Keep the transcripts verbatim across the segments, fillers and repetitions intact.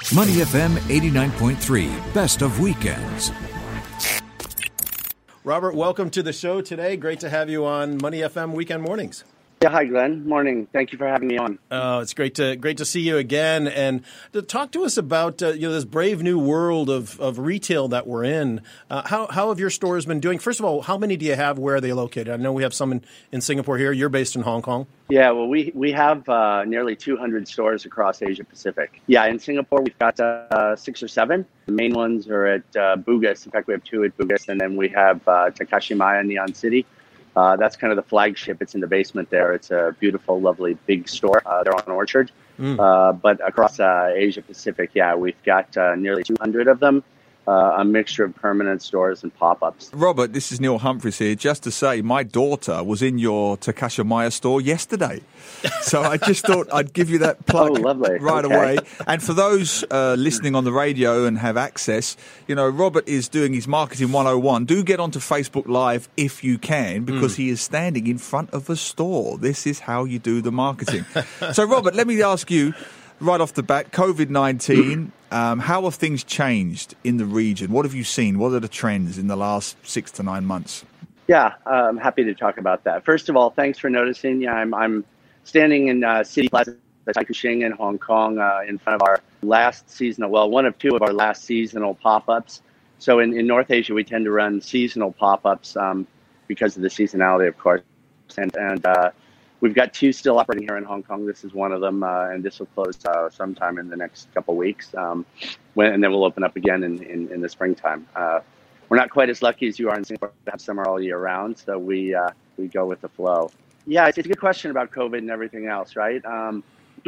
Money F M eighty-nine point three, best of weekends. Robert, welcome to the show today. Great to have you on Money F M Weekend Mornings. Yeah, hi, Glenn. Morning. Thank you for having me on. Oh, it's great to great to see you again, and to talk to us about uh, you know this brave new world of, of retail that we're in. Uh, how how have your stores been doing? First of all, how many do you have? Where are they located? I know we have some in, in Singapore here. You're based in Hong Kong. Yeah, well, we we have uh, nearly two hundred stores across Asia Pacific. Yeah, in Singapore we've got uh, six or seven. The main ones are at uh, Bugis. In fact, we have two at Bugis, and then we have uh, Takashimaya in Neon City. Uh, that's kind of the flagship. It's in the basement there. It's a beautiful, lovely, big store. Uh, they're on Orchard. Mm. Uh, but across uh, Asia Pacific, yeah, we've got uh, nearly two hundred of them. Uh, a mixture of permanent stores and pop-ups. Robert, this is Neil Humphreys here. Just to say, my daughter was in your Takashimaya store yesterday. So I just thought I'd give you that plug oh, lovely. right okay. away. And for those uh, listening on the radio and have access, you know, Robert is doing his Marketing one oh one. Do get onto Facebook Live if you can, because mm. he is standing in front of a store. This is how you do the marketing. So, Robert, let me ask you, right off the bat, COVID nineteen, um, how have things changed in the region? What have you seen? What are the trends in the last six to nine months? Yeah, uh, I'm happy to talk about that. First of all, thanks for noticing. Yeah, I'm, I'm standing in uh, City Plaza, Taikoo Shing in Hong Kong, uh, in front of our last seasonal, well, one of two of our last seasonal pop-ups. So in, in North Asia, we tend to run seasonal pop-ups um, because of the seasonality, of course. And, and uh, we've got two still operating here in Hong Kong. This is one of them, uh, and this will close uh, sometime in the next couple of weeks. Um, when, and then we'll open up again in, in, in the springtime. Uh, we're not quite as lucky as you are in Singapore to have summer all year round, so we uh, we go with the flow. Yeah, it's, it's a good question about COVID and everything else, right? Um,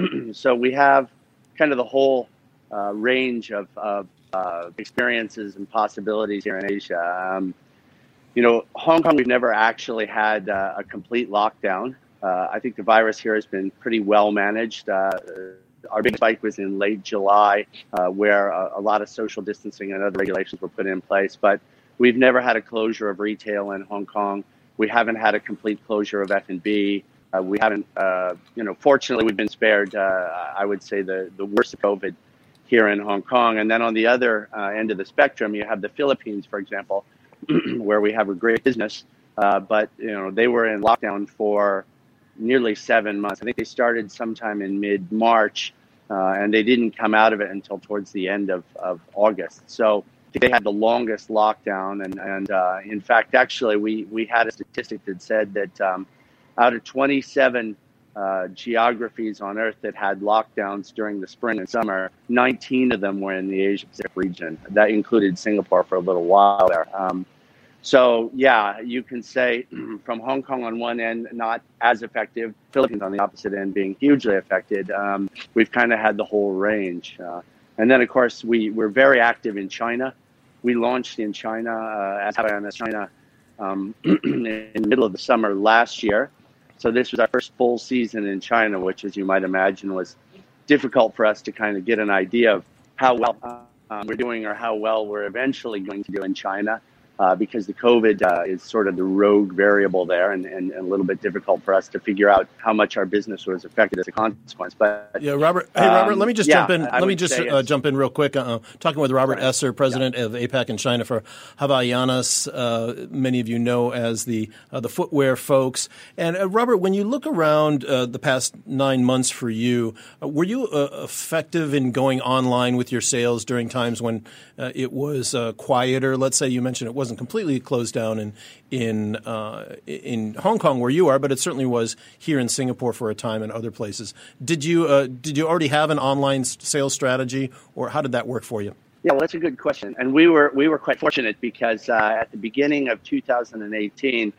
so we have kind of the whole uh, range of, of uh, experiences and possibilities here in Asia. Um, you know, Hong Kong, we've never actually had uh, a complete lockdown. Uh, I think the virus here has been pretty well managed. Uh, our big spike was in late July, uh, where a, a lot of social distancing and other regulations were put in place. But we've never had a closure of retail in Hong Kong. We haven't had a complete closure of F and B. Uh, we haven't, uh, you know, fortunately, we've been spared, uh, I would say, the, the worst of COVID here in Hong Kong. And then on the other uh, end of the spectrum, you have the Philippines, for example, where we have a great business. Uh, but, you know, they were in lockdown for nearly seven months. I think they started sometime in mid-March, uh, and they didn't come out of it until towards the end of, of August. So they had the longest lockdown. And, and uh, in fact, actually, we, we had a statistic that said that um, out of twenty-seven uh, geographies on Earth that had lockdowns during the spring and summer, nineteen of them were in the Asia-Pacific region. That included Singapore for a little while there. Um, So, yeah, you can say from Hong Kong on one end, not as effective, Philippines on the opposite end being hugely affected. Um, we've kind of had the whole range. Uh, and then, of course, we, we're very active in China. We launched in China, uh, as Havaianas China, um, in the middle of the summer last year. So this was our first full season in China, which, as you might imagine, was difficult for us to kind of get an idea of how well um, we're doing or how well we're eventually going to do in China. Uh, because the COVID uh, is sort of the rogue variable there, and, and, and a little bit difficult for us to figure out how much our business was affected as a consequence. But yeah, Robert. Hey, Robert. Um, let me just yeah, jump in. I let me just uh, jump in real quick. Uh, talking with Robert right. Esser, president yeah. of APAC in China for Havaianas. Uh, many of you know as the uh, the footwear folks. And uh, Robert, when you look around uh, the past nine months for you, uh, were you uh, effective in going online with your sales during times when uh, it was uh, quieter? Let's say you mentioned it wasn't completely closed down in in uh, in Hong Kong where you are, but it certainly was here in Singapore for a time and other places. Did you uh, did you already have an online sales strategy, or how did that work for you? Yeah, well, that's a good question, and we were we were quite fortunate because uh, at the beginning of two thousand eighteen,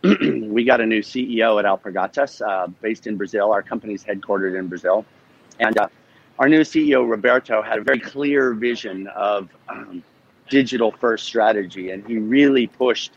we got a new C E O at Alpargatas, uh, based in Brazil. Our company's headquartered in Brazil, and uh, our new C E O Roberto had a very clear vision of um, digital first strategy, and he really pushed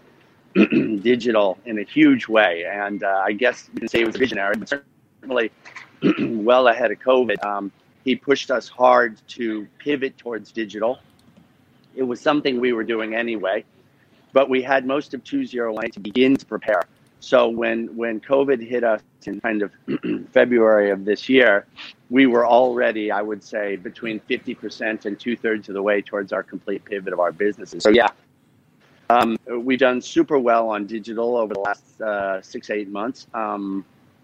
digital in a huge way. And uh, I guess you can say he was visionary, but certainly well ahead of COVID. Um, he pushed us hard to pivot towards digital. It was something we were doing anyway, but we had most of two thousand eight to begin to prepare So when, when COVID hit us in kind of February of this year, we were already, I would say, between fifty percent and two thirds of the way towards our complete pivot of our businesses. So yeah, um, we've done super well on digital over the last uh, six, eight months. Um,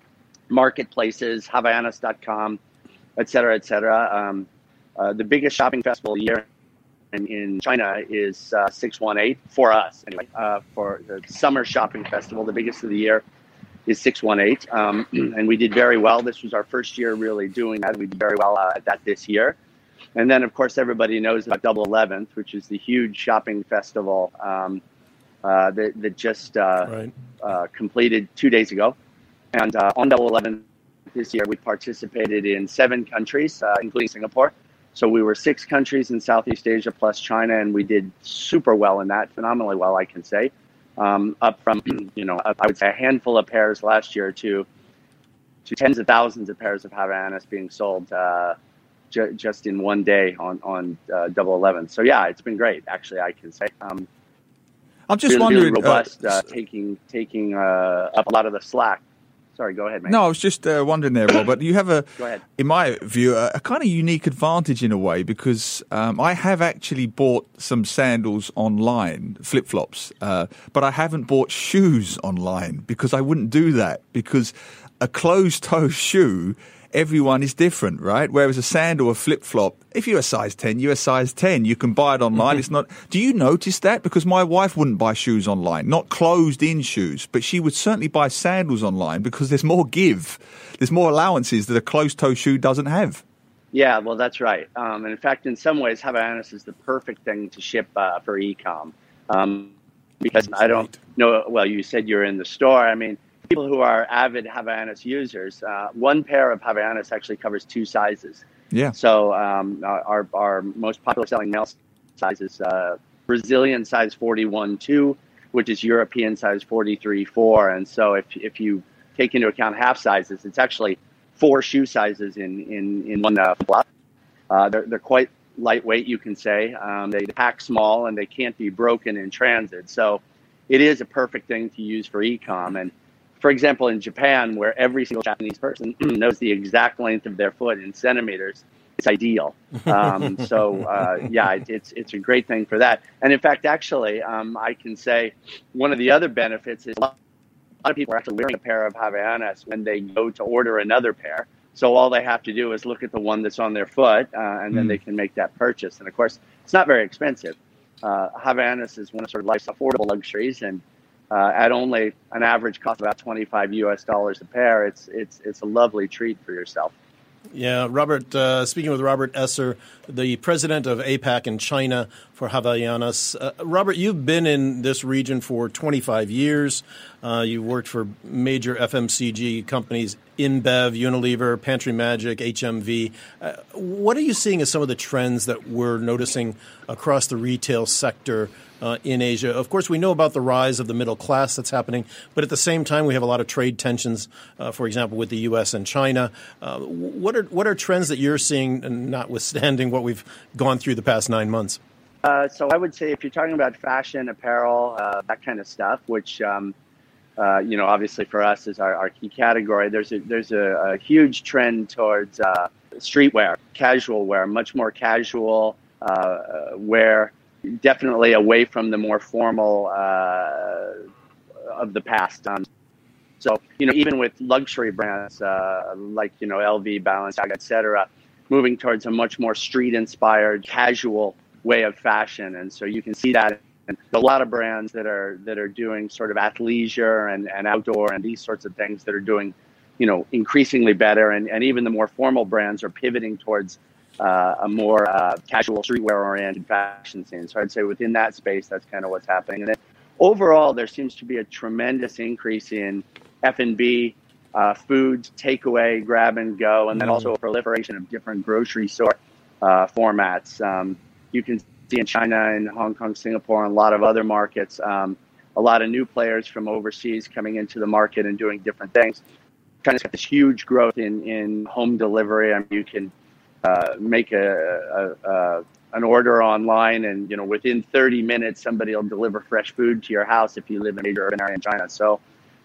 marketplaces, Havaianas dot com, et cetera, et cetera. Um, uh, the biggest shopping festival of the year in, in China is uh, six one eight for us, anyway. Uh, for the summer shopping festival, the biggest of the year is six one eight, um, and we did very well. This was our first year really doing that. We did very well uh, at that this year. And then, of course, everybody knows about Double eleventh, which is the huge shopping festival um, uh, that, that just uh, right. uh, completed two days ago. And uh, on Double eleventh this year, we participated in seven countries, uh, including Singapore. So we were six countries in Southeast Asia plus China, and we did super well in that, phenomenally well, I can say. Um, up from, you know, I would say a handful of pairs last year to to tens of thousands of pairs of Havaianas being sold uh, ju- just in one day on on uh, Double eleven. So yeah, it's been great. Actually, I can say. Um, I'm just really, wondering, really robust, uh, uh, taking taking uh, up a lot of the slack. Sorry, go ahead, mate. No, I was just uh, wondering there, Robert. You have a, Go ahead. in my view, a, a kind of unique advantage in a way because um, I have actually bought some sandals online, flip flops, uh, but I haven't bought shoes online because I wouldn't do that because a closed toe shoe, everyone is different, right? Whereas a sandal or flip flop, if you're a size ten, you're a size ten. You can buy it online. It's not. Do you notice that? Because my wife wouldn't buy shoes online, not closed in shoes, but she would certainly buy sandals online because there's more give. There's more allowances that a closed toe shoe doesn't have. Yeah, well, that's right. Um, and in fact, in some ways, Havaianas is the perfect thing to ship uh, for e-com. Um, because I don't know, well, you said you're in the store. I mean, people who are avid Havaianas users, uh, one pair of Havaianas actually covers two sizes. Yeah. So um, our our most popular selling male size is uh, Brazilian size forty-one two, which is European size forty-three four. And so if if you take into account half sizes, it's actually four shoe sizes in in in one uh, flop. Uh, they're they're quite lightweight, you can say. Um, they pack small and they can't be broken in transit. So it is a perfect thing to use for e-com. And for example, in Japan, where every single Japanese person knows the exact length of their foot in centimeters, it's ideal. Um, so, uh, yeah, it, it's it's a great thing for that. And in fact, actually, um, I can say one of the other benefits is a lot, a lot of people are actually wearing a pair of Havaianas when they go to order another pair. So all they have to do is look at the one that's on their foot, uh, and then mm. they can make that purchase. And of course, it's not very expensive. Uh, Havaianas is one of sort of life's affordable luxuries, and Uh, at only an average cost of about twenty-five U S dollars a pair, it's it's it's a lovely treat for yourself. Yeah, Robert, uh, speaking with Robert Esser, the president of APAC in China for Havaianas. Uh, Robert, you've been in this region for twenty-five years. Uh, you've worked for major F M C G companies, InBev, Unilever, Pantry Magic, H M V. Uh, what are you seeing as some of the trends that we're noticing across the retail sector Uh, in Asia? Of course, we know about the rise of the middle class that's happening, but at the same time, we have a lot of trade tensions, uh, for example, with the U S and China. Uh, what are what are trends that you're seeing, notwithstanding what we've gone through the past nine months? Uh, so I would say if you're talking about fashion, apparel, uh, that kind of stuff, which, um, uh, you know, obviously for us is our, our key category, there's a, there's a, a huge trend towards uh, streetwear, casual wear, much more casual uh, wear. Definitely away from the more formal uh, of the past. Um, so, you know, even with luxury brands uh, like, you know, L V, Balenciaga, et cetera, moving towards a much more street-inspired, casual way of fashion. And so you can see that in a lot of brands that are that are doing sort of athleisure and, and outdoor and these sorts of things that are doing, you know, increasingly better. And, and even the more formal brands are pivoting towards Uh, a more uh, casual streetwear-oriented fashion scene. So I'd say within that space, that's kind of what's happening. And then overall, there seems to be a tremendous increase in F and B, uh, food, takeaway, grab and go, and then also a proliferation of different grocery store uh, formats. Um, you can see in China and Hong Kong, Singapore, and a lot of other markets, um, a lot of new players from overseas coming into the market and doing different things. China's got this huge growth in, in home delivery. I mean, you can Uh, make a, a, a an order online, and you know within thirty minutes somebody will deliver fresh food to your house if you live in a major urban area in China. So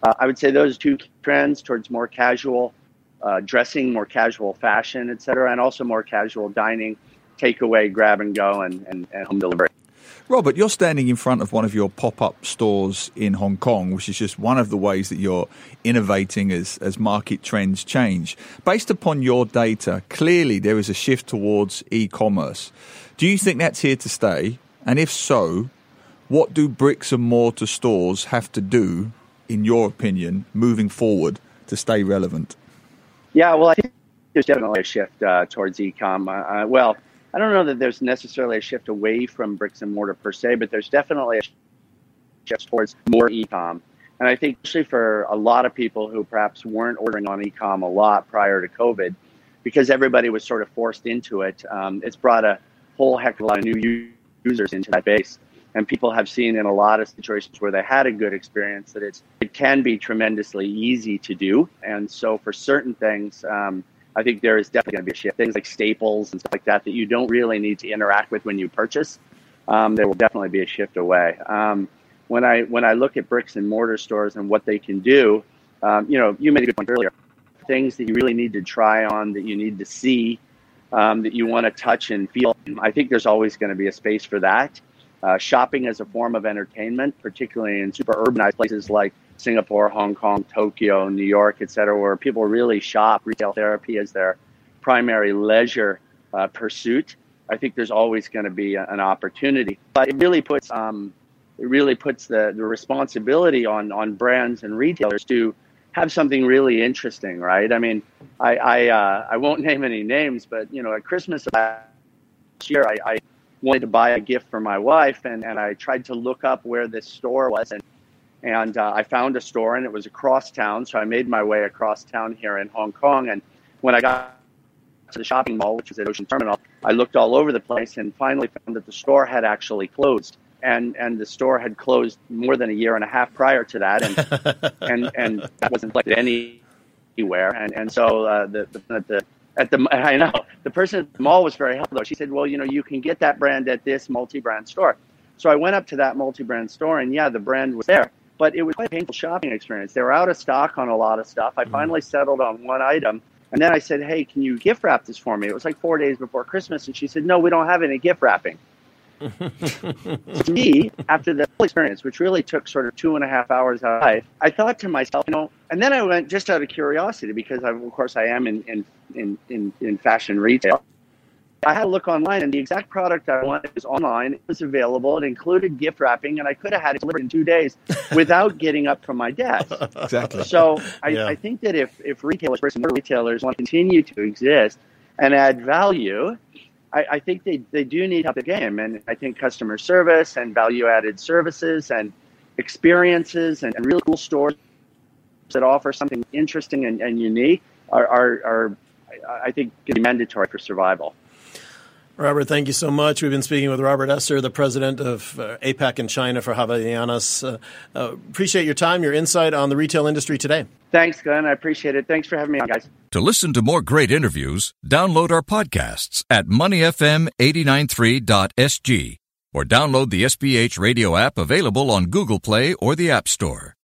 Uh, I would say those two trends towards more casual uh, dressing, more casual fashion, et cetera, and also more casual dining, takeaway, grab and go, and, and, and home delivery. Robert, you're standing in front of one of your pop-up stores in Hong Kong, which is just one of the ways that you're innovating as, as market trends change. Based upon your data, clearly there is a shift towards e-commerce. Do you think that's here to stay? And if so, what do bricks and mortar stores have to do, in your opinion, moving forward to stay relevant? Yeah, well, I think there's definitely a shift uh, towards e-com. Uh, well, I don't know that there's necessarily a shift away from bricks and mortar per se, but there's definitely a shift towards more e-com. And I think especially for a lot of people who perhaps weren't ordering on e-com a lot prior to COVID, because everybody was sort of forced into it, um, it's brought a whole heck of a lot of new users into that base. And people have seen in a lot of situations where they had a good experience that it's it can be tremendously easy to do. And so for certain things, um, I think there is definitely going to be a shift. Things like staples and stuff like that that you don't really need to interact with when you purchase, um, there will definitely be a shift away. Um, when I when I look at bricks and mortar stores and what they can do, um, you know, you made a good point earlier. Things that you really need to try on, that you need to see, um, that you want to touch and feel. I think there's always going to be a space for that. Uh, shopping as a form of entertainment, particularly in super urbanized places like Singapore, Hong Kong, Tokyo, New York, et cetera, where people really shop retail therapy as their primary leisure uh, pursuit. I think there's always going to be a, an opportunity, but it really puts um, it really puts the, the responsibility on on brands and retailers to have something really interesting, right? I mean, I I, uh, I won't name any names, but you know, at Christmas last year, I, I wanted to buy a gift for my wife, and, and I tried to look up where this store was, and and uh, I found a store, and it was across town, so I made my way across town here in Hong Kong, and when I got to the shopping mall, which was at Ocean Terminal, I looked all over the place and finally found that the store had actually closed, and and the store had closed more than a year and a half prior to that, and and, and that wasn't reflected anywhere, and and so uh, the, the the At the, I know the person at the mall was very helpful though. She said, well, you know, you can get that brand at this multi-brand store. So I went up to that multi-brand store, and yeah, the brand was there, but it was quite a painful shopping experience. They were out of stock on a lot of stuff. I finally settled on one item, and then I said, hey, can you gift wrap this for me? It was like four days before Christmas, and she said, no, we don't have any gift wrapping. To me, after the whole experience, which really took sort of two and a half hours out of life, I thought to myself, you know, and then I went just out of curiosity, because I, of course I am in, in, in, in, in fashion retail. I had to look online, and the exact product I wanted was online. It was available. It included gift wrapping, and I could have had it delivered in two days without getting up from my desk. Exactly. So I, Yeah. I think that if, if retailers, brick and mortar retailers, want to continue to exist and add value, I, I think they, they do need help the game. And I think customer service and value-added services and experiences and, and really cool stores that offer something interesting and, and unique are, are, are, I think, going to be mandatory for survival. Robert, thank you so much. We've been speaking with Robert Esser, the president of uh, APAC in China for Havaianas. Uh, uh, appreciate your time, your insight on the retail industry today. Thanks, Glenn. I appreciate it. Thanks for having me on, guys. To listen to more great interviews, download our podcasts at money f m eight nine three dot s g or download the S B H radio app available on Google Play or the App Store.